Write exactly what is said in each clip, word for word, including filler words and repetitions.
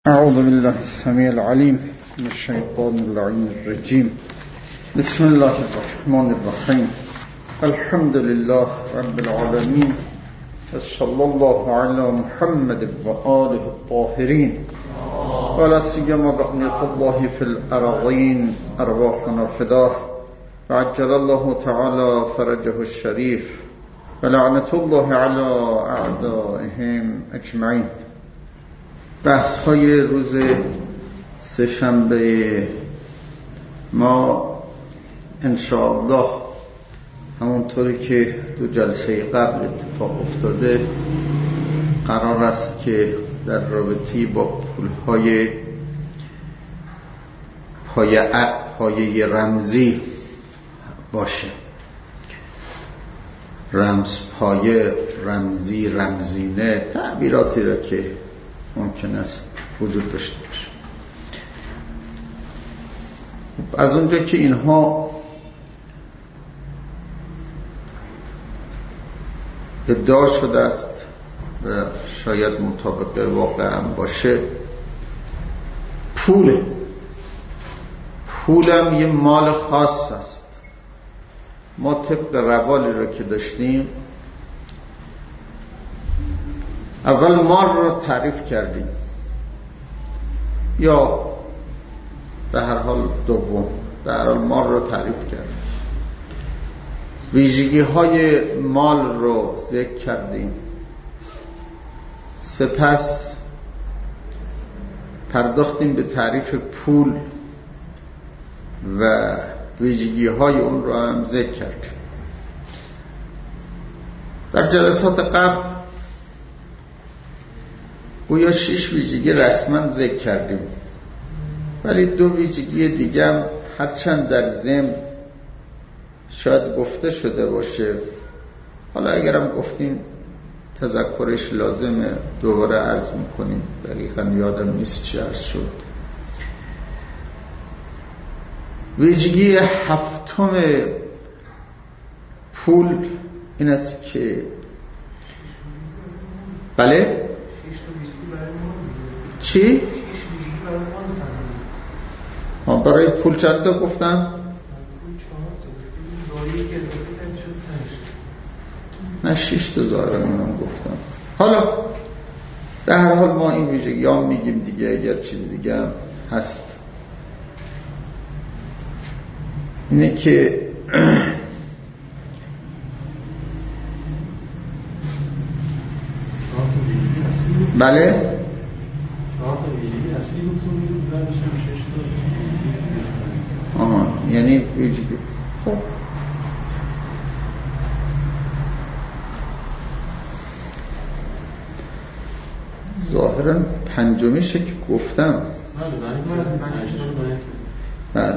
أعوذ بالله السميع العليم من الشيطان اللعين الرجيم. بسم الله الرحمن الرحيم. الحمد لله رب العالمين، صلى الله على محمد وآله الطاهرين، ولا سيما بقية الله في الأرضين أرواحنا فداه، وعجل الله تعالى فرجه الشريف، ولعنة الله على أعدائهم أجمعين. بحث های روز سه‌شنبه ما انشاءالله همونطوری که دو جلسه قبل اتفاق افتاده قرار است که در رابطه با پولهای پایه پایه رمزی باشه. رمز پایه، رمزی، رمزینه، تعبیراتی را که ممکن است وجود داشته باشه. از اونجا که اینها ادعا شده است و شاید مطابق واقع هم باشه، پول پولم یه مال خاص است. ما طبق روالی رو که داشتیم اول مال رو تعریف کردیم، یا به هر حال دوم به هر حال مال رو تعریف کردیم، ویژگی های مال رو ذکر کردیم، سپس پرداختیم به تعریف پول و ویژگی های اون رو هم ذکر کردیم. در جلسات قبل گویا شش ویژگی رسما ذکر کردیم، ولی دو ویژگی دیگه هم هرچند در ضمن شاید گفته شده باشه، حالا اگرم گفتیم تذکرش لازمه دوباره عرض میکنیم، دقیقا یادم نیست چی عرض شد. ویژگی هفتم پول این است که بله چی؟ ما برای پول چند تا گفتم؟ نه شش تا ظاهرم اینم گفتم. حالا به هر حال ما این ویژگی ها میگیم دیگه، اگر چیز دیگه هم هست اینه که بله آها یعنی ویژگی خب ظاهرا پنجمیشه که گفتم. بله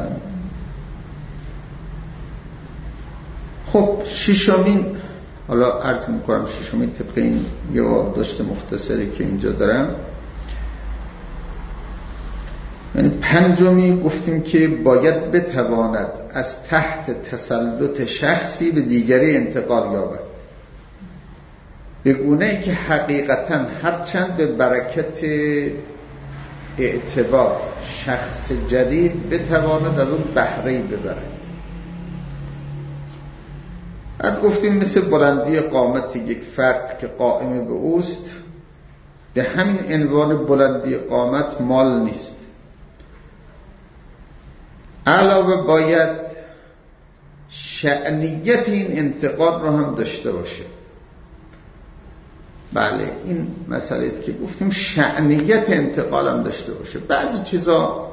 خب ششمین، حالا عرض میکنم ششمین طبق این یه داشته مختصری که اینجا دارم، یعنی پنجمی گفتیم که باید بتواند از تحت تسلط شخصی به دیگری انتقال یابد، به گونه‌ای که حقیقتاً هرچند به برکت اعتبار شخص جدید بتواند از اون بهره‌ای ببرد. بعد گفتیم مثل بلندی قامت یک فرد که قائم به اوست، به همین عنوان بلندی قامت مال نیست. علاوه باید شأنیت این انتقال رو هم داشته باشه. بله این مسئله است که گفتیم شأنیت انتقال هم داشته باشه. بعضی چیزا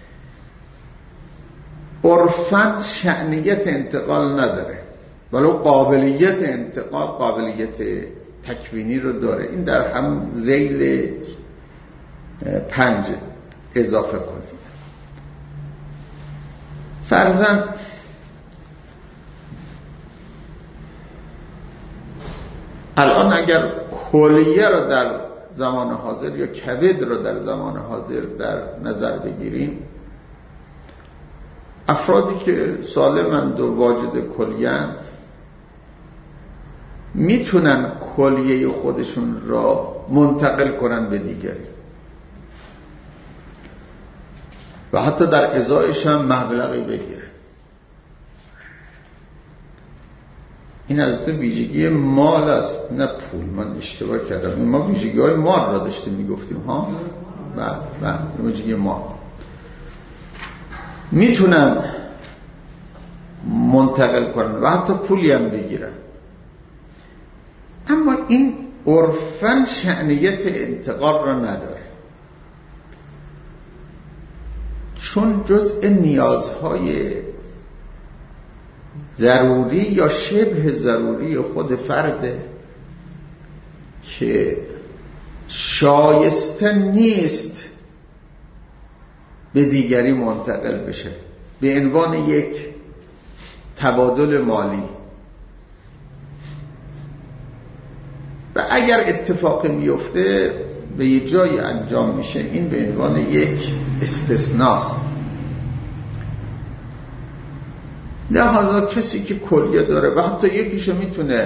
عرفاً شأنیت انتقال نداره، ولو قابلیت انتقال قابلیت تکوینی رو داره. این در هم ذیل پنج اضافه کنید. فرضاً الان اگر کلیه رو در زمان حاضر یا کبد رو در زمان حاضر در نظر بگیریم، افرادی که سالمند و واجد کلیه‌اند میتونن کلیه خودشون را منتقل کنن به دیگری. و حتی در ازایش هم مبلغی بگیره. این البته ویژگی مال است نه پول. من اشتباه کردم. ما ویژگی های مال را داشتیم میگفتیم ها. بله بله ویژگی مال میتونن منتقل کنن و حتی پولی هم بگیرن، اما این عرفاً شأنیت انتقال را نداره، چون جزء نیازهای ضروری یا شبه ضروری خود فرده که شایسته نیست به دیگری منتقل بشه به عنوان یک تبادل مالی. و اگر اتفاق میفته به یه جایی انجام میشه، این به عنوان یک استثناست. لحاظا کسی که کلیه داره و حتی یکیشو میتونه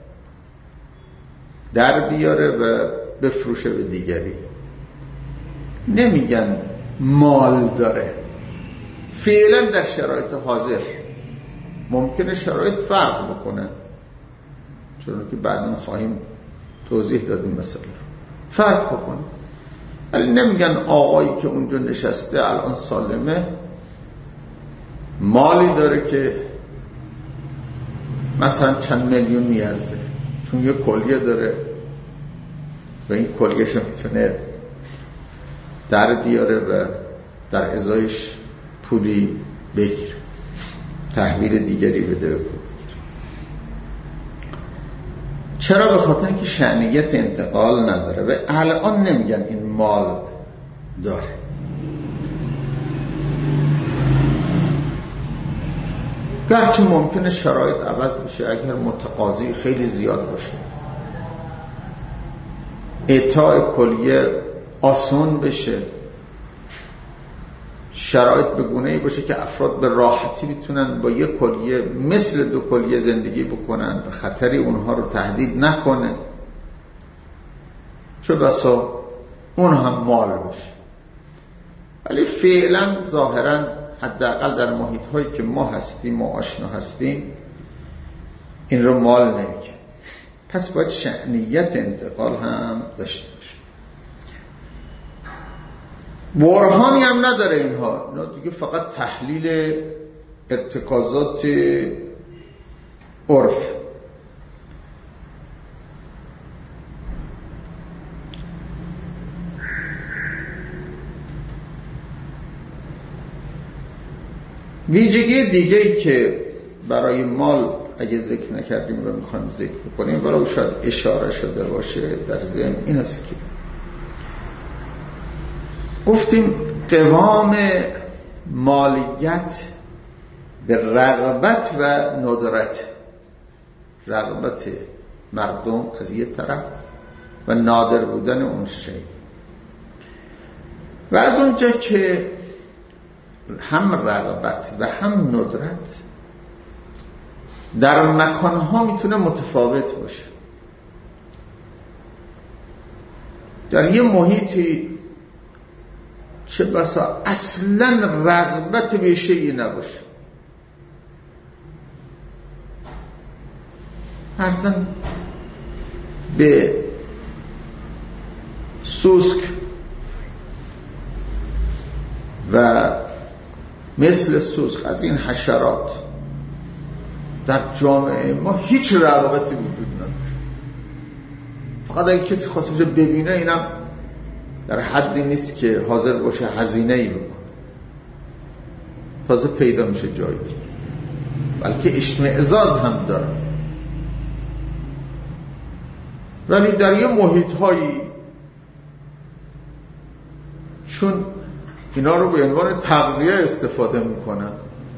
در بیاره و بفروشه به دیگری، نمیگن مال داره. فعلا در شرایط حاضر ممکنه شرایط فرق بکنه، چون که بعداً خواهیم توضیح دادیم مثلا فرق بکنه، ولی نمیگن آقایی که اونجا نشسته الان سالمه مالی داره که مثلا چند میلیون میارزه، چون یه کلیه داره و این کلیه‌شو میتونه در بیاره و در ازایش پولی بگیره، تحویل دیگری بده به پول بگیره. چرا؟ به خاطر اینکه شأنیت انتقال نداره و الان نمیگن این مال داره. گرچه ممکنه شرایط عوض بشه، اگر متقاضی خیلی زیاد باشه اعطای کلیه آسان بشه، شرایط به گونه‌ای باشه که افراد به راحتی میتونن با یک کلیه مثل دو کلیه زندگی بکنن و خطری اونها رو تهدید نکنه، چه بسا اون هم مال بشه. ولی فعلا ظاهرا حداقل در محیط هایی که ما هستیم و آشنا هستیم این رو مال نمیگه. پس باید شأنیت انتقال هم داشته باشه. برهانی هم نداره اینها، اینا دیگه فقط تحلیل ارتکازات عرف. ویژگی دیگه‌ای که برای مال اگه ذکر نکردیم و میخوایم ذکر بکنیم برای شاید اشاره شده باشه در ذهن، این است که گفتیم قوام مالیت به رغبت و ندرت، رغبت مردم از یه طرف و نادر بودن اون شی. و از اونجا که هم رغبت و هم ندرت در مکانها میتونه متفاوت باشه، در یه محیطی چه بسا اصلا رغبت به شیئی نباشه، فرضاً به سوسک و مثل سوسک از این حشرات در جامعه ما هیچ رغبتی وجود نداره. فقط اگه کسی خواستش ببینه اینم در حدی نیست که حاضر باشه هزینه‌ای بکنه، تازه پیدا میشه جایی دیگه، بلکه اشمئزاز هم داره. ولی در یه محیط هایی چون اینا رو به عنوان تغذیه استفاده میکنن،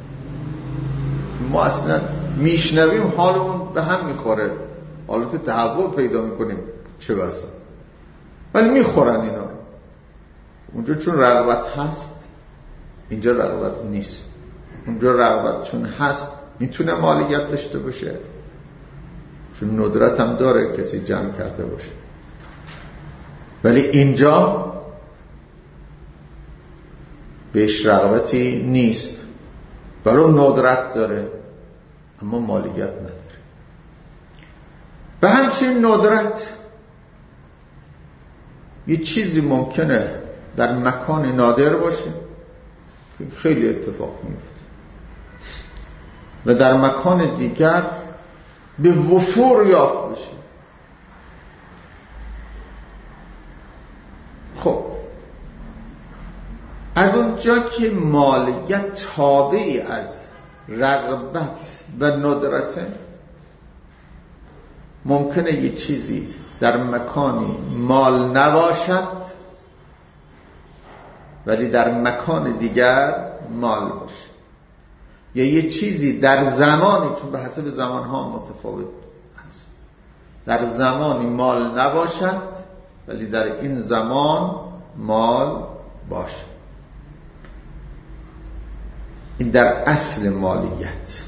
ما اصلا میشنویم حالمون به هم میخوره، حالت تهوع پیدا میکنیم چه بسا، ولی میخورن اینا رو. اونجا چون رغبت هست اینجا رغبت نیست، اونجا رغبت چون هست میتونه مالیت داشته باشه، چون ندرت هم داره کسی جمع کرده باشه، ولی اینجا بهش رغبتی نیست، برای ندرت داره اما مالیت نداره. به همچنین ندرت یه چیزی ممکنه در مکان نادر باشه که خیلی اتفاق میفته و در مکان دیگر به وفور یافت بشه. خب از اونجا که مالیت تابعی از رغبت و ندرته، ممکنه یه چیزی در مکانی مال نباشد ولی در مکان دیگر مال باشه، یا یه چیزی در زمانی، چون به حسب زمانها متفاوت است، در زمانی مال نباشد ولی در این زمان مال باشد. این در اصل مالیت.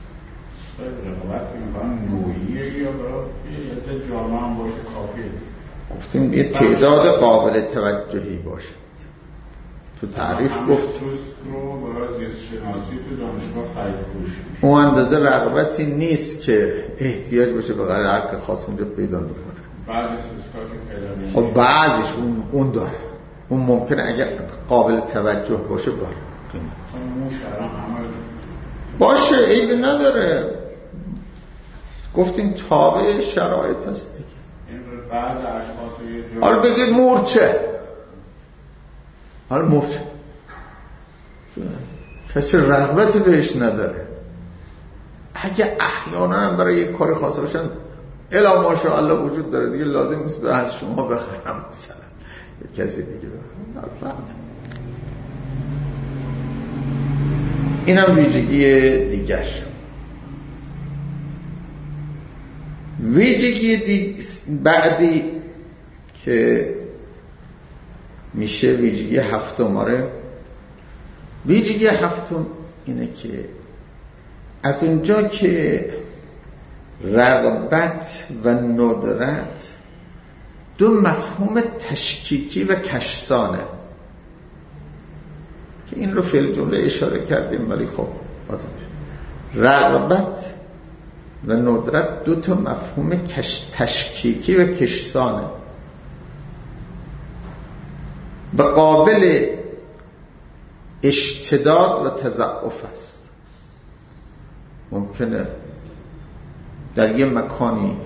گفتیم یه تعداد قابل توجهی باشد. تو تعریف گفت اون اندازه رغبتی نیست که احتیاج باشه به قرار هر که خاص اونجا پیدا میکنه. خب بعضیش اون, اون داره، اون ممکنه اگر قابل توجه باشه باره باشه، عیبی نداره. گفتیم تابع شرایط هست دیگه. حالا بگید مورچه، حالا مورچه کسی رغبتی بهش نداره، اگه احیانا هم برای یک کار خاص باشن الا ماشاءالله وجود داره دیگه، لازم نیست برای از شما بخرم مثلا کسی دیگه بخرم. این هم ویژگی دیگر. ویژگی دی بعدی که میشه ویژگی هفتم. آره ویژگی هفتم اینه که از اونجا که رغبت و ندرت دو مفهوم تشکیکی و کشسانه که این رو فعل جمله اشاره کردیم، ولی خب بازم رغبت و ندرت دو تا مفهوم کش تشکیکی و کشسانه به قابل اشتداد و تضعف است. ممکنه در یه مکانی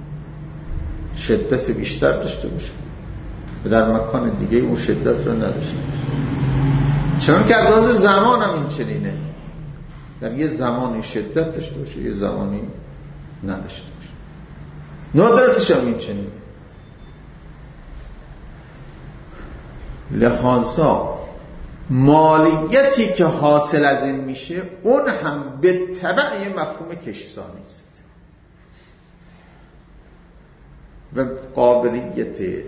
شدت بیشتر داشته باشه و در مکان دیگه اون شدت رو نداشته باشه. چون که از لحاظ زمان هم این چنینه، در یه زمانی شدت داشته باشه یه زمانی نداشته باشه. ندرتش هم این چنینه. لحاظا مالیتی که حاصل از این میشه اون هم به تبع یه مفهوم کشسانی است و قابلیت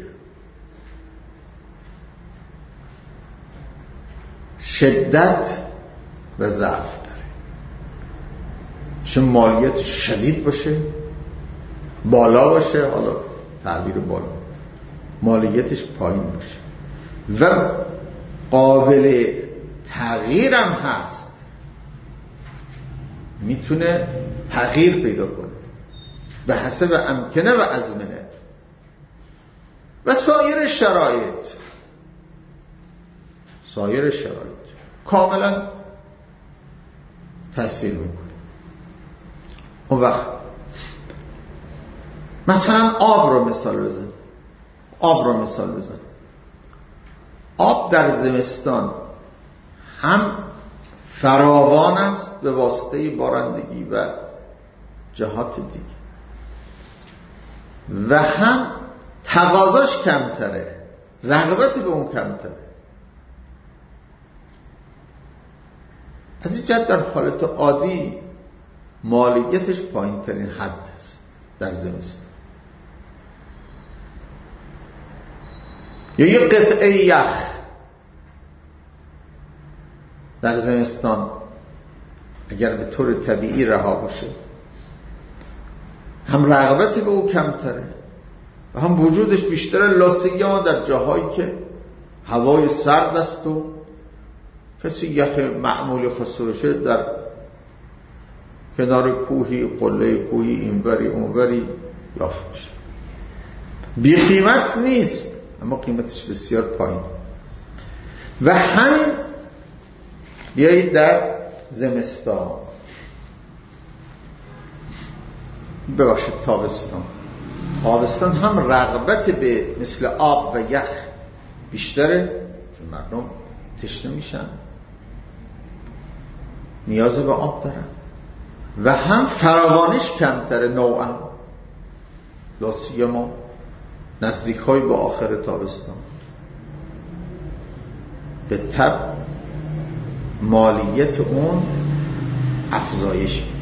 شدت و ضعف داره. چون مالیت شدید باشه بالا باشه، حالا تعبیر بالا، مالیتش پایین باشه و قابل تغییرم هست، میتونه تغییر پیدا کنه به حسب امکنه و ازمنه و سایر شرایط. سایر شرایط کاملا تأثیر میکنه. اون وقت مثلا آب رو مثال بزن آب رو مثال بزن آب در زمستان هم فراوان است به واسطه بارندگی و جهات دیگه و هم تقاضاش کمتره، رغبت به اون کمتره. از این جهت در حالت عادی مالیتش پایین ترین حد است در زمستان. یا یه قطعه یخ در زمستان اگر به طور طبیعی رها باشه هم رغبتی به او کمتره و هم وجودش بیشتره، لاسیما در جاهایی که هوای سرد است و کسی یخ معمولی خسته باشه در کنار کوهی، قله کوهی اینوری اونوری یافت میشه. بی قیمت نیست اما قیمتش بسیار پایین. و همین بیایید در زمستان، ببخشید تابستان. تابستان هم رغبت به مثل آب و یخ بیشتره چون مردم تشنه میشن، نیاز به آب دارن، و هم فراوانش کمتره نوعا، لاسی ما نزدیک های با آخر تابستان به طب مالیت اون افزایش میده.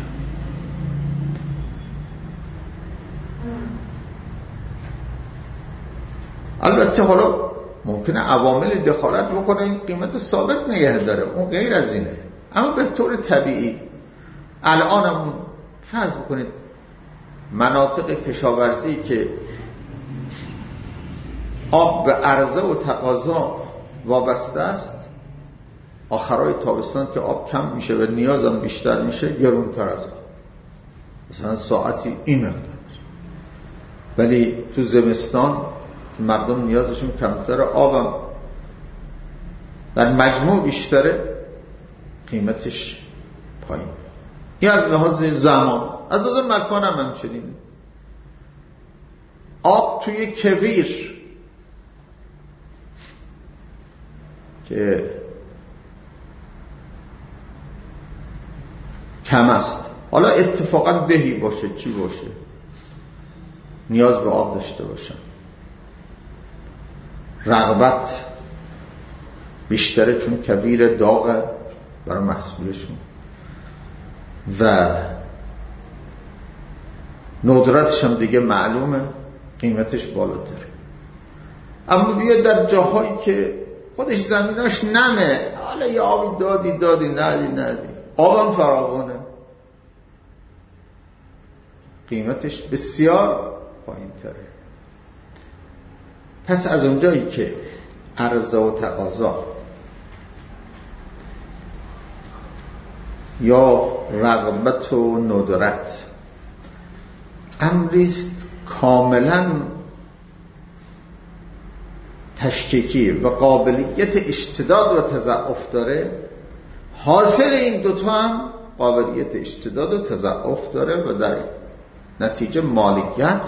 البته حالا ممکنه عوامل دخالت بکنه این قیمت ثابت نگه داره، اون غیر از اینه، اما به طور طبیعی الان هم فرض بکنید مناطق کشاورزی که آب به عرضه و تقاضا وابسته است، آخرای تابستان که آب کم میشه و نیازم بیشتر میشه گرونتر از آب، مثلا ساعتی این مقدار. ولی تو زمستان که مردم نیازشون کمتره، آبم در مجموع بیشتره، قیمتش پایین. این از لحاظ زمان. از لحاظ مکان هم همچنین. آب توی کویر که کم است، حالا اتفاقا دهی باشه چی باشه، نیاز به آب داشته باشن، رغبت بیشتره چون کویر داغه برای محصولشون و ندرتش هم دیگه معلومه، قیمتش بالاتره. اما بیا در جاهایی که خودش زمیناش نمه، حالا یه آبی دادی دادی ندی ندی، آبم فراوانه، قیمتش بسیار پایین تره. پس از اونجایی که عرضه و تقاضا یا رغبت و ندرت امریست کاملا تشکیکی و قابلیت اشتداد و تضاعف داره، حاصل این دوتا هم قابلیت اشتداد و تضاعف داره و در نتیجه مالیت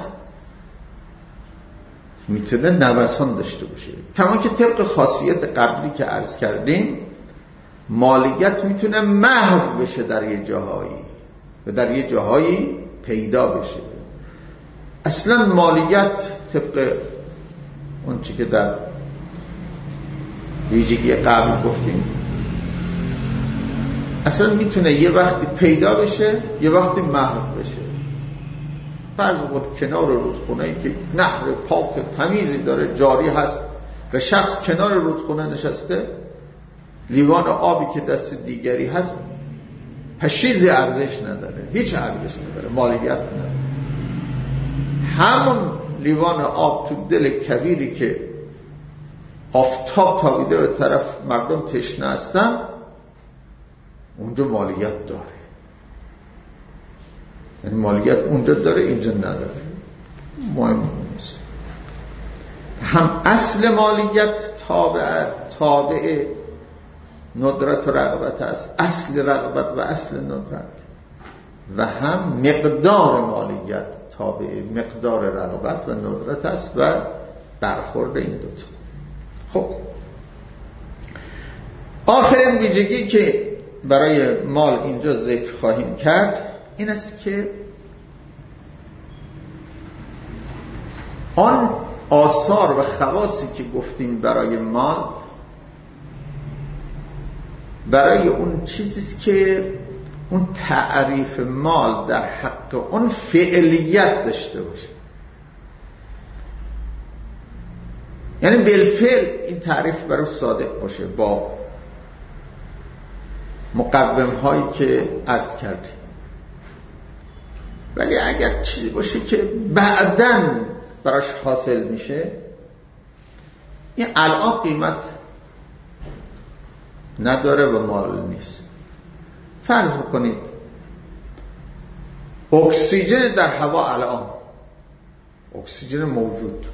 میتونه نوسان داشته باشه. کما که طبق خاصیت قبلی که عرض کردیم مالیت میتونه محو بشه در یه جاهایی و در یه جاهایی پیدا بشه. اصلا مالیت طبق اون چی که در ویژگی قبل گفتیم اصلا میتونه یه وقتی پیدا بشه یه وقتی محو بشه. فرض بود کنار رودخونه‌ای که نهر پاک تمیزی داره جاری هست و شخص کنار رودخونه نشسته، لیوان آبی که دست دیگری هست هیچ ارزش نداره، هیچ ارزش نداره، مالیت نداره. همون لیوان آب تو دل کویری که آفتاب تابیده به طرف مردم تشنه هستن اونجا مالیت داره، یعنی مالیت اونجا داره اینجا نداره، مهم نیست. هم اصل مالیت تابع تابع ندرت و رغبت است، اصل رغبت و اصل ندرت، و هم مقدار مالیت تابع مقدار رغبت و ندرت است و برخورد این دوتا. خب آخرین ویژگی که برای مال اینجا ذکر خواهیم کرد این است که آن آثار و خواصی که گفتیم برای مال برای اون چیزیست که اون تعریف مال در حق اون فعلیت داشته باشه، یعنی بالفعل این تعریف برای صادق باشه با مقوم هایی که عرض کردیم. ولی اگر چیزی باشه که بعداً براش حاصل میشه، این الان قیمت نداره و مال نیست. فرض بکنید اکسیژن در هوا الان، اکسیژن موجود،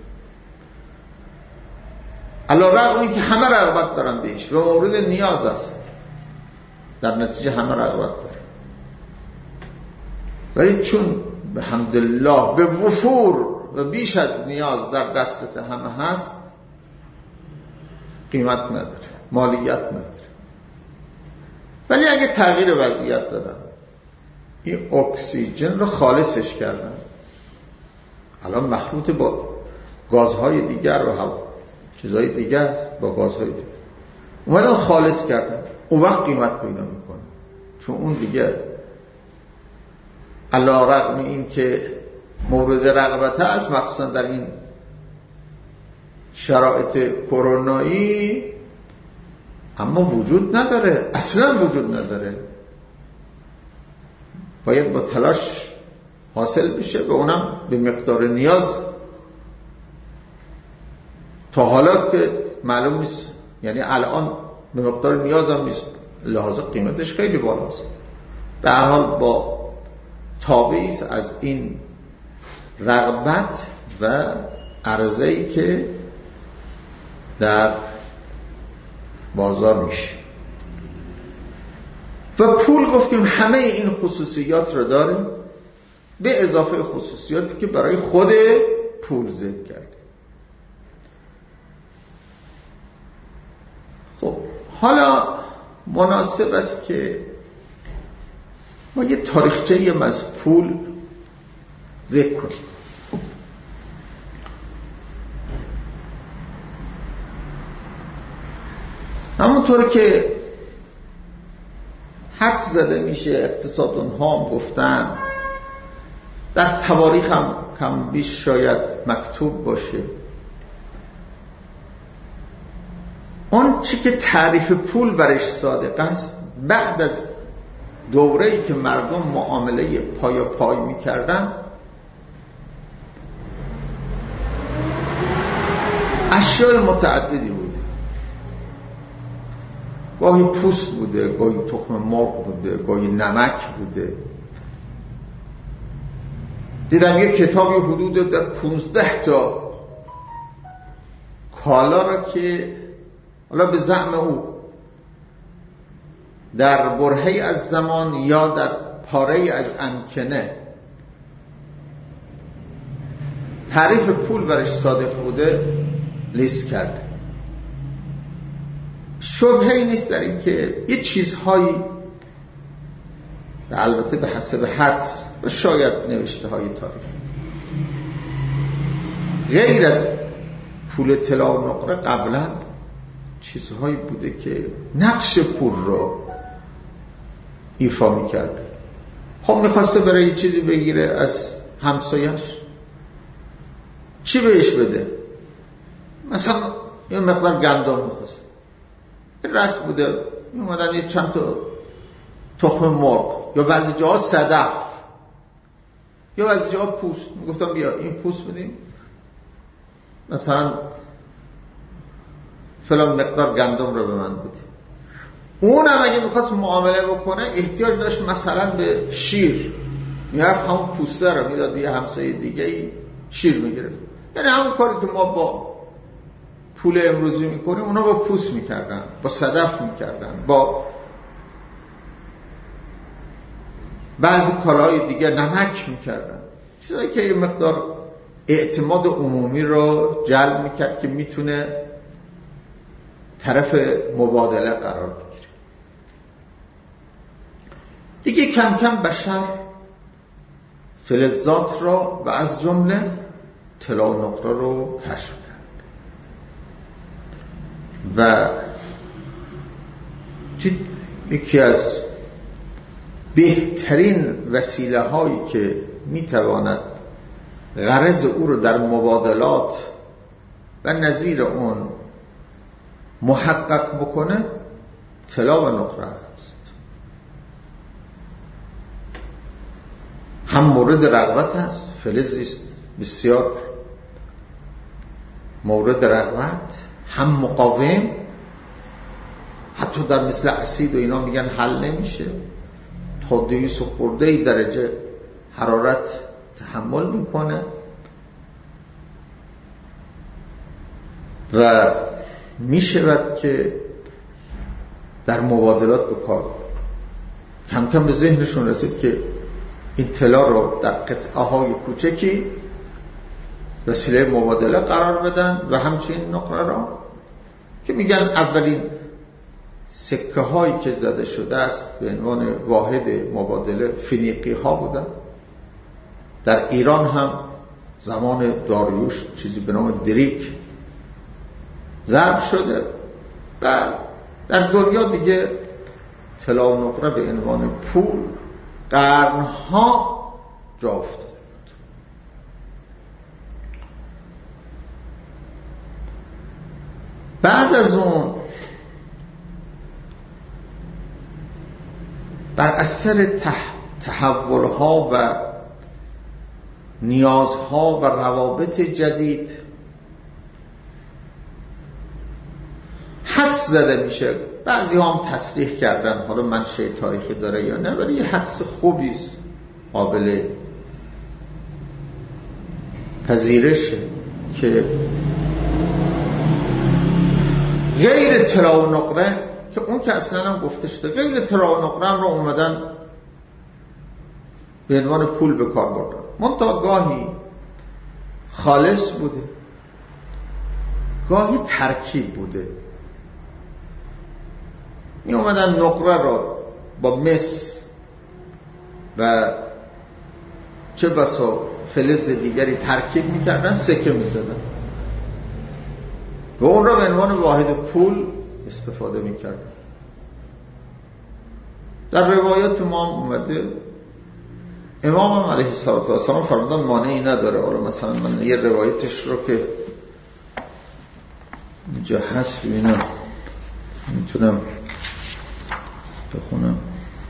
علی رغم اینکه همه رغبت دارن بهش و مورد نیاز است، در نتیجه همه رغبت داره، ولی چون به حمدالله به وفور و بیش از نیاز در دسترس همه هست، قیمت نداره، مالیت نداره. ولی اگه تغییر وضعیت دادن، این اکسیژن رو خالصش کردن، الان مخلوط با گازهای دیگر و هوا چیزهای دیگه است، با گازهای دیگه اومدن خالص کردن، اون وقت قیمت پیدا میکنه، چون اون دیگه علی رغم این که مورد رغبت است، مخصوصا در این شرایط کرونایی، اما وجود نداره، اصلا وجود نداره، باید با تلاش حاصل بشه و اونم به مقدار نیاز. تا حالا که معلوم نیست، یعنی الان به مقدار نیاز هم نیست، لحاظا قیمتش خیلی بالاست. به هر حال با تابعی است از این رغبت و عرضه‌ای که در بازار میشه. و پول گفتیم همه این خصوصیات رو داره، به اضافه خصوصیاتی که برای خود پول ذکر کرده. خب حالا مناسب است که ما یه تاریخچه‌ای از پول ذکر کنیم. همونطور که حدس زده میشه، اقتصاددان ها هم گفتن، در تواریخ هم کم بیش شاید مکتوب باشه، اون چی که تعریف پول برش صادق است، بعد از دوره‌ای که مردم معامله پایا پای میکردن، اشیاء متعددی بوده. گاهی پوست بوده، گاهی تخم مرغ بوده، گاهی نمک بوده. دیدم یک کتابی حدود در پونزده تا کالا را که حالا به زعم او در برهه‌ای از زمان یا در پاره‌ای از امکنه تعریف پول برش صادق بوده لیست کرده. شبهه‌ای نیست در این که یه چیزهایی، البته به حسب حدس و شاید نوشته های تاریخ، غیر از پول طلا و نقره قبلا چیزهایی بوده که نقش پول رو ایفا میکرده. خب میخواسته برای یه چیزی بگیره از همسایش، چی بهش بده؟ مثلا یه مقدار گندم میخواسته، رس بوده، میومدن یه چند تا تخم مرغ، یا بعضی جاها صدف، یا بعضی جاها پوست. میگفتم بیا این پوست بدیم، مثلا فلان مقدار گندم رو به من بدیم. اون هم اگه میخواست معامله بکنه احتیاج داشت مثلا به شیر، میرفت همون پوسته رو میداد یه همسایه دیگه ای شیر میگرفت. یعنی همون کاری که ما با پول امروزی میکنیم اونا با پوست میکردن، با صدف میکردن، با بعضی کارهای دیگه نمک میکردن، چیزایی که یه مقدار اعتماد عمومی رو جلب میکرد که میتونه طرف مبادله قرار بگیره. دیگه کم کم بشر فلزات را و از جمله طلا و نقره رو کشف کرد و یکی از بهترین وسیله هایی که میتواند غرض او رو در مبادلات و نظیر اون محقق بکنه طلا و نقره است. هم مورد رغبت است، فلزی است بسیار مورد رغبت، هم مقاوم، حتی حتی در مثل اسید و اینا میگن حل نمیشه، تا دویست خورده درجه حرارت تحمل میکنه و میشود که در مبادلات به کار برد. کم کم به ذهنشون رسید که این طلا رو در قطعه های کوچکی وسیله مبادله قرار بدن و همچنین نقره را که میگن اولین سکه هایی که زده شده است به عنوان واحد مبادله فینیقی ها بودن. در ایران هم زمان داریوش چیزی به نام دریک ضرب شده. بعد در دنیا دیگه طلا و نقره به عنوان پول قرنها جا افتاده بود. بعد از اون بر اثر تحولها و نیازها و روابط جدید حدس زده میشه. بعضی هم تصریح کردن، حالا منشأ تاریخی داره یا نه، ولی یه حدس خوبی است، قابل پذیرشه که غیر طلا و نقره، که اون که اصلا هم گفته شده، غیر طلا و نقره هم رو اومدن به عنوان پول به کار بردن. منتها گاهی خالص بوده، گاهی ترکیب بوده. می اومدن نقره را با مس و چه بسا فلز دیگری ترکیب میکردن، سکه میزدن و اون را به عنوان واحد پول استفاده میکردن. در روایات ما اومده، امام علیه السلام فرمودن مانعی نداره. حالا مثلا من یه روایتش رو که اینجا هست ببینم میتونم بخونم.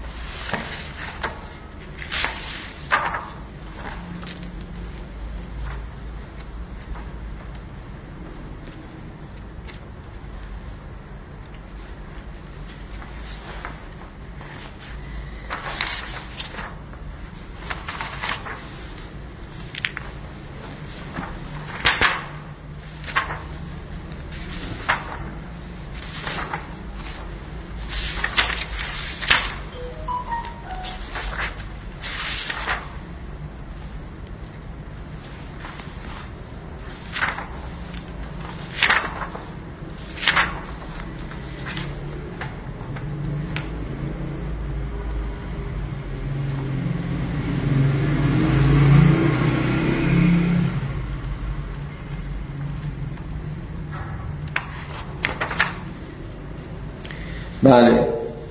بله،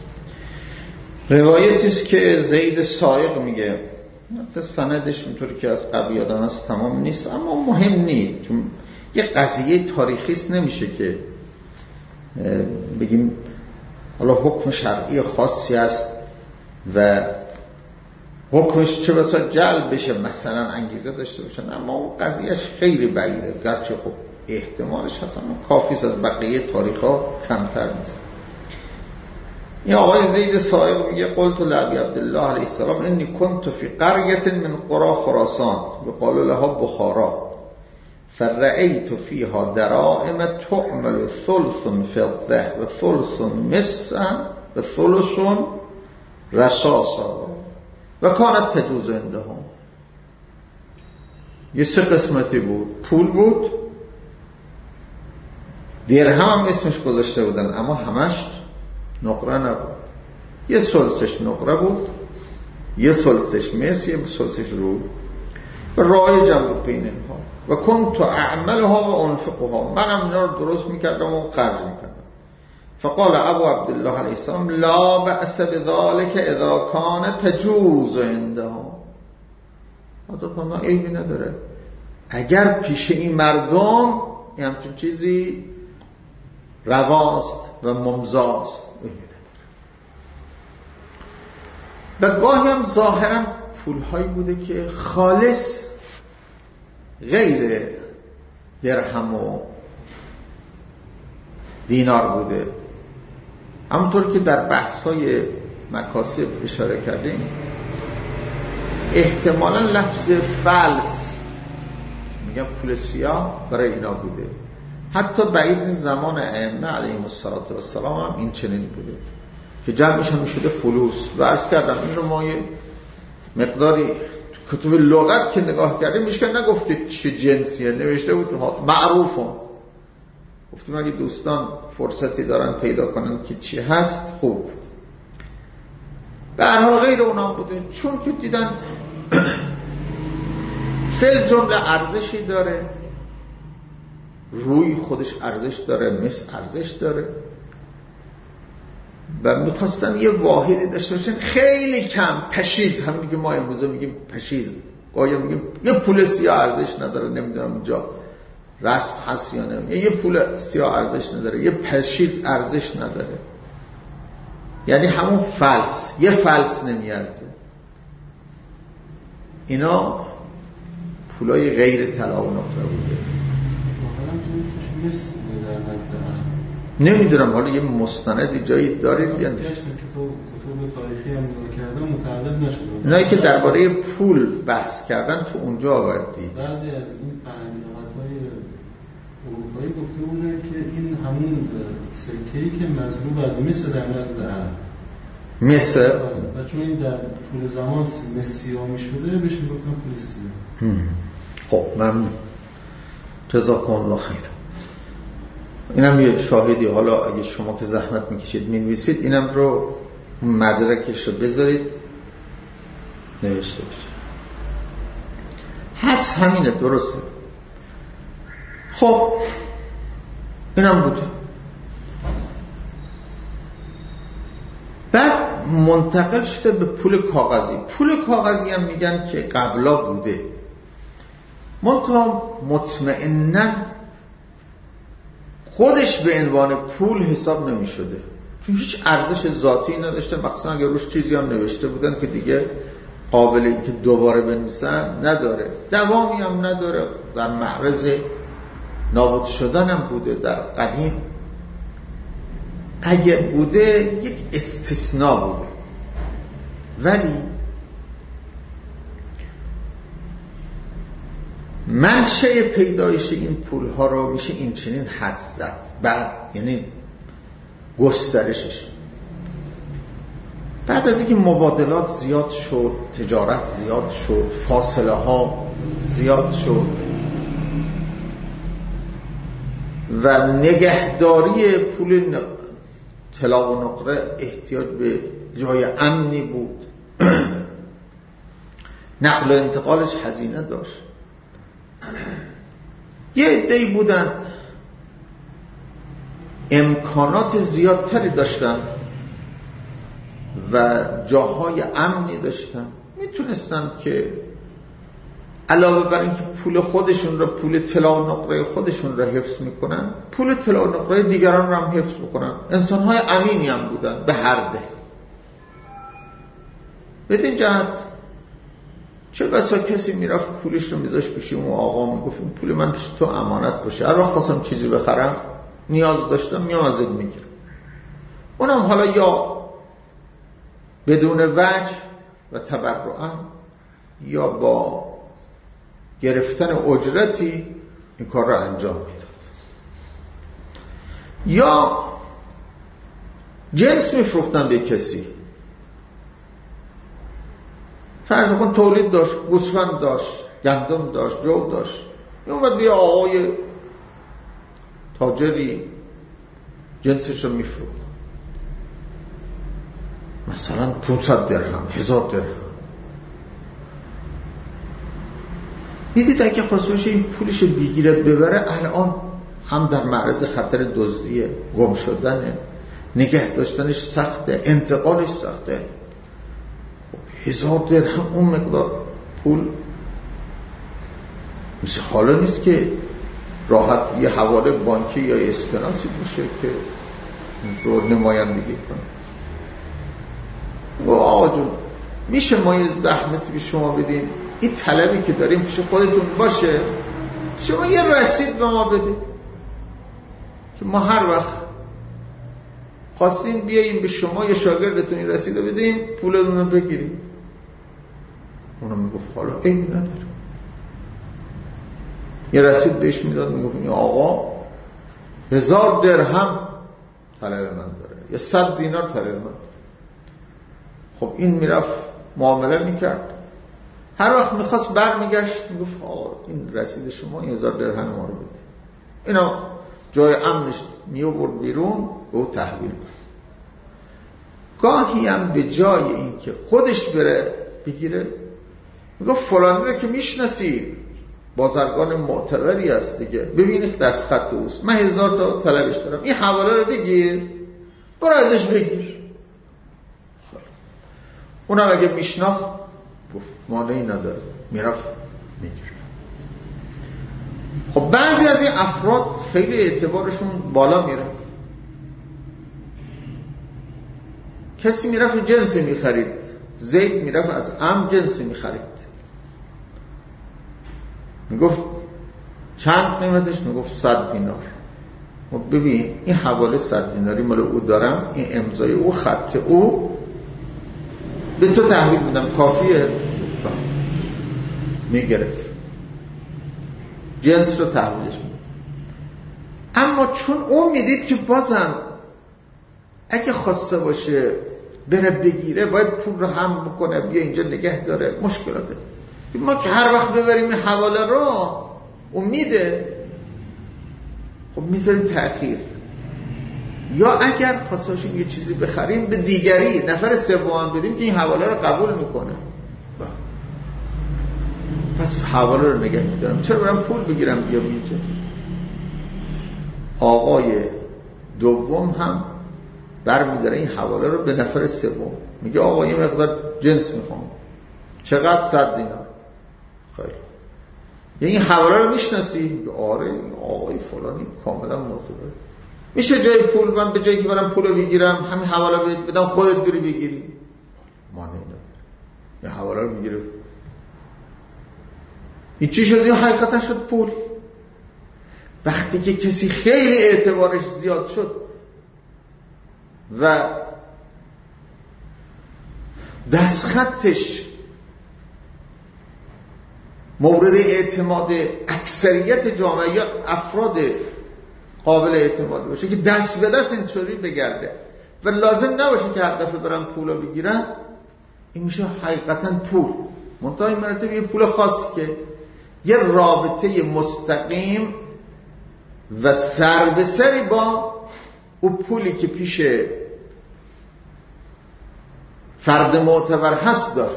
روایتی است که زید سائق میگه، حتی سندش اینطوری که از قبل یادم است تمام نیست، اما مهم نیست، چون یه قضیه تاریخی است، نمیشه که بگیم حالا حکم شرعی خاصی است و حکمش چه بسا جلب بشه، مثلا انگیزه داشته باشن، اما اون قضیهش خیلی بعیده، گرچه خب احتمالش هست اما کافی است، از بقیه تاریخ ها کمتر نیست. این آقای زید سائق میگه قلت لابی عبدالله علیه السلام انی کنت فی قریة من قرى خراسان یقال لها بخارا فرأیت فیها دراهم تعمل ثلث فضة و ثلث مس و ثلث رصاصا و کانت تجوز عندهم. یه سه قسمتی بود، پول بود، درهم هم اسمش گذاشته بودن اما همش نقره نبود. یه سلسش نقره بود، یه سلسش مس، یه سلسش رود و رایجم بود بین اینها. و کنت اعملها و انفقها، منم اینا رو درست میکردم و خرج میکردم. فقال ابو عبدالله علیه السلام لا بأس بذلك اذا کان تجوز عندهم. حضرت فرمودن عیبی نداره اگر پیش این مردم این همچون چیزی رواست و ممزاست. و گاهی هم ظاهرا پولهایی بوده که خالص غیر درهم و دینار بوده، همونطور که در بحث‌های مکاسب اشاره کردیم، احتمالاً لفظ فلس، میگم پول سیاه، برای اینا بوده. حتی بعید زمان ائمه علیهم السلام هم این چنین بوده که جمعش هم میشده فلوس. و عرض کردم این رو ما یه مقداری کتب لغت که نگاه کردیم میشکن نگفت که چه جنسیه، نوشته بود معروفم. گفتیم اگه دوستان فرصتی دارن پیدا کنن که چی هست خوب بود. به هر حال غیر اونا بوده، چون که دیدن فعل جمله ارزشی داره، روی خودش ارزش داره، مثل ارزش داره و میخواستن یه واحدی داشته باشن خیلی کم. پشیز، همینی که ما امروزه میگیم پشیز، گاهی میگیم یه پول سیاه ارزش نداره، نمیدونم اینجا رسم هست یا نه، یه پول سیاه ارزش نداره، یه پشیز ارزش نداره، یعنی همون فلس، یه فلس نمیارزه. اینا پولای غیر طلا و نقره بوده. نمیدونم حالا یه مستندی جایی دارید یا نه؟ کتاب تاریخی هم نگاه کردم متعرض نشده. اونایی که درباره پول بحث کردن تو اونجا باید دید. بعضی از این فرهنگ‌های اروپایی گفته بودن که این همون سکه‌ای که مضروب از مصر در نزد عرب. مصر؟ و چون این در طول زمان مسیحا می‌شده بهش میگفتن فلسطین. خب من جزاکم الله خیر. اینم یه شاهدی، حالا اگه شما که زحمت میکشید مینویسید اینم رو مدرکش رو بذارید نوشته بشه. حدس همینه، درسته. خب اینم بوده. بعد منتقل شده به پول کاغذی. پول کاغذی هم میگن که قبلا بوده، منتها مطمئناً خودش به عنوان پول حساب نمی شده، چون هیچ ارزش ذاتی نداشته. مخصوصا اگر روش چیزی هم نوشته بودن که دیگه قابل این که دوباره بنویسن نداره، دوامی هم نداره، در معرض نابود شدن هم بوده در قدیم. اگر بوده یک استثناء بوده، ولی منشأ پیدایش این پول ها رو میشه این چنین حد زد. بعد یعنی گسترشش بعد از اینکه مبادلات زیاد شد، تجارت زیاد شد، فاصله ها زیاد شد و نگهداری پول طلا و نقره احتیاج به جای امنی بود، نقل و انتقالش هزینه داشت. یه عده‌ای بودن امکانات زیادتری داشتن و جاهای امنی داشتن، میتونستن که علاوه بر اینکه پول خودشون را، پول طلا و نقره خودشون را حفظ میکنن، پول طلا و نقره دیگران را هم حفظ میکنن. انسان‌های امینی هم بودن به هر دل. بدین جهت چه بسا کسی میرفت پولش رو میذاشت پیش اون آقا، میگفت این پول من پیش تو امانت باشه، هر وقت خواستم چیزی بخرم نیاز داشتم میام ازت میگیرم. اونم حالا یا بدون وجه و تبرعاً یا با گرفتن اجرتی این کار رو انجام میداد، یا جنس میفروختن به کسی. فرض کن تولید داشت، گوسفند داشت، گندم داشت، جو داشت، اومد به آقای تاجری جنسش رو میفروخت، مثلا پانصد درهم، هزار درهم. دیدید اگه خواست این پولش بگیره ببره، الان هم در معرض خطر دزدی، گم شدن، نگه داشتنش سخته، انتقالش سخته. هزار درهم اون مقدار پول مثل حالا نیست که راحت یه حواله بانکی یا اسکناسی باشه که رو نمایندگی کنه. و آقا جون میشه ما یه زحمتی به شما بدیم، این طلبی که داریم پیش خودتون باشه، شما یه رسید به ما بدید که ما هر وقت خواستین بیاییم به شما یه شاگردتون این رسیده بدیم پولتون رو بگیریم. اونم میگفت حالا عیبی نداره. یه رسید بهش میداد، میگفت این آقا هزار درهم طلب من داره یا صد دینار طلب من داره. خب این میرفت معامله میکرد، هر وقت میخواست برمیگشت میگفت آقا این رسید شما این هزار درهم ما رو بده. اینا جای امنش میوبرد بیرون به او تحویل بود. گاهی هم به جای این که خودش بره بگیره میگفت فلانی رو که میشناسی بازرگان معتبری هست دیگه، ببینید دست خط اوست، من هزار تا طلبش دارم، این حواله رو بگیر برو ازش بگیر. اونم اگه میشناخت گفت مانعی نداره، میرفت میگیر. خب بعضی از این افراد خیلی اعتبارشون بالا میره. کسی میرفت جنسی میخرید، زید میرفت از ام جنسی میخرید، میگفت چند قیمتش؟ میگفت صد دینار. خب ببین این حواله صد دیناری مال او دارم، این امضای او، خط او، به تو تحویل میدم، کافیه؟ میگرفت جنس رو تحویلش میدم. اما چون اون میدید که بازم اگه خواسته باشه بره بگیره باید پول رو هم بکنه بیا اینجا نگه داره، مشکلاته. ما که هر وقت ببریم این حواله رو اون میده، خب میذاریم تأخیر. یا اگر خواسته باشیم یه چیزی بخریم به دیگری نفر سوم بدیم که این حواله رو قبول میکنه، پس حواله رو نگه میدارم، چرا برم پول بگیرم بیام اینجا. آقای دوم هم برمیداره این حواله رو به نفر سوم، میگه آقا یه مقدار جنس میخوام. چقدر؟ صد دینار. خیلی یعنی این حواله رو میشناسی؟ میگه آره آقای فلانی کاملا معتبره. میشه جای پول من به جایی که برم پول رو بگیرم همین حواله بدم خودت بری بگیری؟ مانعی نداره. یه حواله رو میگیره. این چی شد؟ این حقیقتا شد پول. وقتی که کسی خیلی اعتبارش زیاد شد و دستخطش مورد اعتماد اکثریت جامعه یا افراد قابل اعتماد باشه که دست به دست اینطوری بگرده و لازم نباشه که هر دفعه برن پولا بگیرن، این میشه حقیقتا پول. منتها این مرتبه یه پول خاصی که یه رابطه مستقیم و سر به سری با او پولی که پیش فرد معتبر هست داره.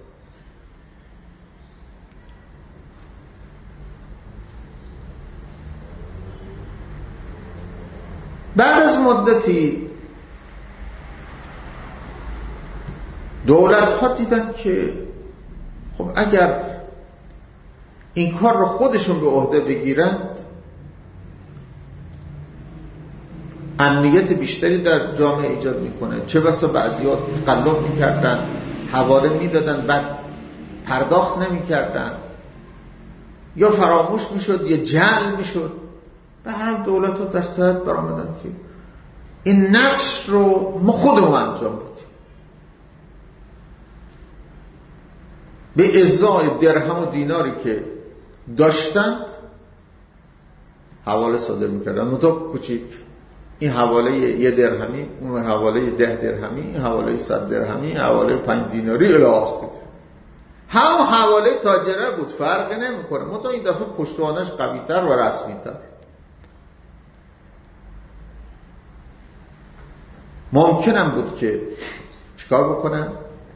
بعد از مدتی دولت ها دیدن که خب اگر این کار رو خودشون به عهده بگیرند امنیت بیشتری در جامعه ایجاد میکنه. چه بسا بعضی‌ها تقلب میکردن، حواله میدادن بعد پرداخت نمیکردن یا فراموش میشد یا جعل میشد. به هر حال دولت ها در صحت برآمدن که این نقش رو ما خودمون انجام بدیم. به ازای درهم و دیناری که داشتند حواله صادر میکردن، منطقه کوچیک. این حواله یه درهمی، اون حواله ده درهمی، این حواله صد درهمی، این حواله پنج دیناری الی آخر. هم حواله تاجره بود، فرق نمیکنه، منطقه این دفعه پشتوانش قوی‌تر و رسمی‌تر. ممکنم بود که چیکار بکنن؟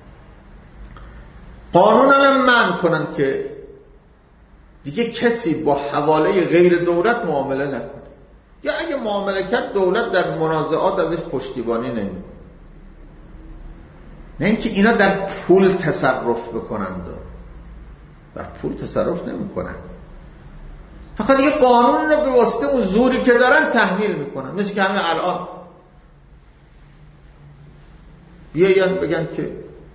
قانون الان منع کنن که دیگه کسی با حواله غیر دولت معامله نکنه، یا اگه معامله کرد دولت در منازعات ازش پشتیبانی نمیکنه. نه اینکه اینا در پول تصرف بکنند، در پول تصرف نمیکنن، فقط یه قانون رو به واسطه اون زوری که دارن تحمیل میکنن. مثل که همین الان بیاین بگن که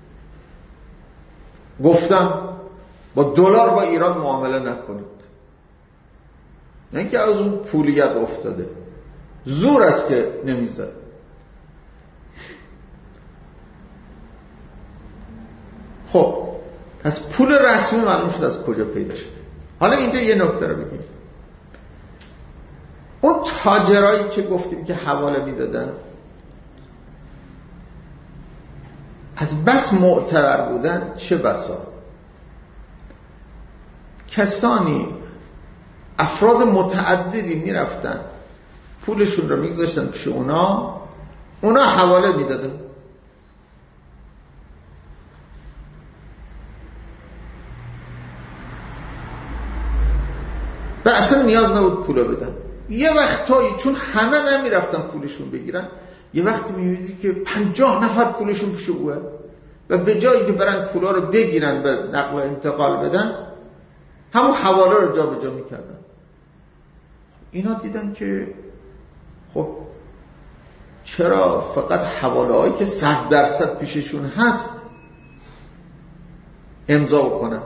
گفتن با دلار با ایران معامله نکنید، نه اینکه از اون پولیت افتاده، زور است که نمیذاره. خب پس پول رسمی معلوم شد از کجا پیدا شده. حالا اینجا یه نکته رو بگیم. اون تاجرایی که گفتیم که حواله میدادن از بس معتبر بودن، چه بسا کسانی افراد متعددی میرفتن پولشون رو میگذاشتن پیش اونا، اونا حواله میدادن. و اصلا نیاز نبود پولا بدن. یه وقتایی چون همه نمیرفتن پولشون بگیرن، یه وقتی میبینید که پنجاه نفر پولشون پیش اوه و به جایی که برن پولا رو بگیرن به نقل و انتقال بدن، همون حواله رو جا به جا میکردن. اینا دیدن که خب چرا فقط حواله هایی که صد درصد پیششون هست امضا بکنن،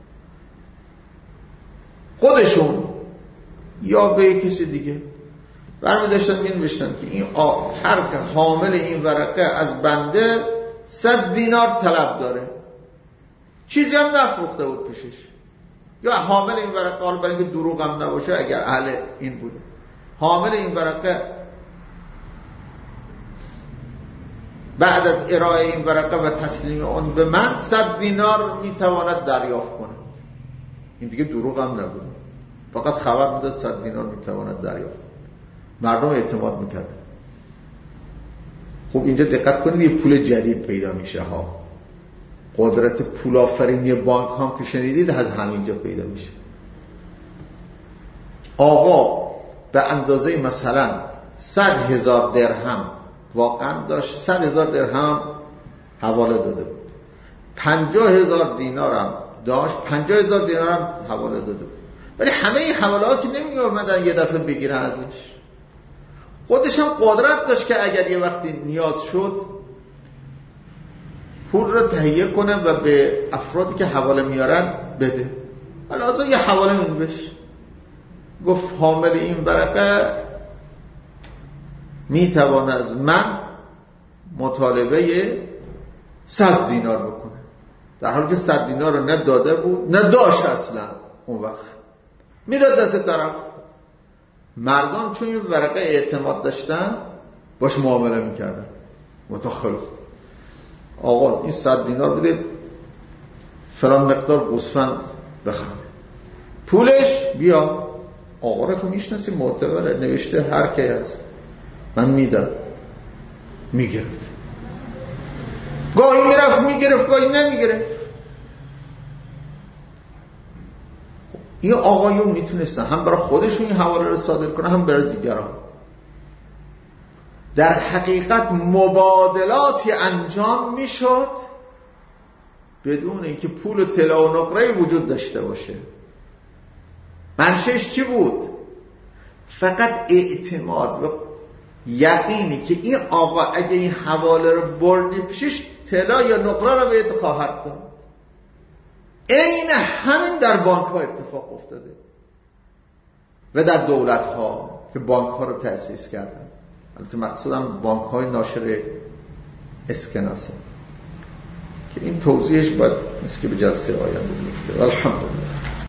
خودشون یا به کسی دیگه برمی داشتن می نوشتن که این هر حامل این ورقه از بنده صد دینار طلب داره، چیزی هم نفروخته بود پیشش، یا حامل این ورقه، حالا برای اینکه دروغ هم نباشه اگر اهل این بوده، حامل این ورقه بعد از ارائه این ورقه و تسلیم اون به من صد دینار میتواند دریافت کنه. این دیگه دروغ هم نبود، فقط خبر میداد صد دینار میتواند دریافت. مردم اعتماد میکردن. خب اینجا دقت کنید، یه پول جدید پیدا میشه ها. قدرت پول آفرینی بانک هم که شنیدید از همینجا پیدا میشه. آقا به اندازه مثلا صد هزار درهم واقعا داشت، صد هزار درهم حواله داده بود، پنجاه هزار دینارم داشت، پنجاه هزار دینارم حواله داده بود. ولی همه این حواله ها که نمی اومدن یه دفعه بگیره ازش، خودش هم قدرت داشت که اگر یه وقتی نیاز شد پول رو تهیه کنه و به افرادی که حواله میارن بده. حالا ازا یه حواله می‌نوشت، گفت حامل این ورقه میتوانه از من مطالبه صد دینار بکنه، در حالی که صد دینار رو نه داده بود نه داشت اصلا. اون وقت میداد دست طرف. مردم چون این ورقه اعتماد داشتن باش معامله میکردن. متخلف آقا این صد دینار بده، فلان مقدار گوسفند بخر، پولش بیا. آقا رو که میشناسی، معتبره، نوشته هر کی هست من میدم. میگرفت، گاهی میرفت میگرفت، گاهی نمیگرفت. این آقایون میتونستن هم برای خودشون این حواله رو صادر کنن، هم برای دیگران. در حقیقت مبادلاتی انجام میشد بدون اینکه پول و طلا و نقره وجود داشته باشه. منشأش چی بود؟ فقط اعتماد و یقینی که این آقا اگه این حواله رو بردی پیشش طلا یا نقره رو بهت خواهد داد. این همین در بانک ها اتفاق افتاده و در دولت ها که بانک ها رو تأسیس کردن. البته مقصودم بانک های ناشر اسکناسه که این توضیحش باید مثل که به جلسه آینده بیفته. الحمدلله.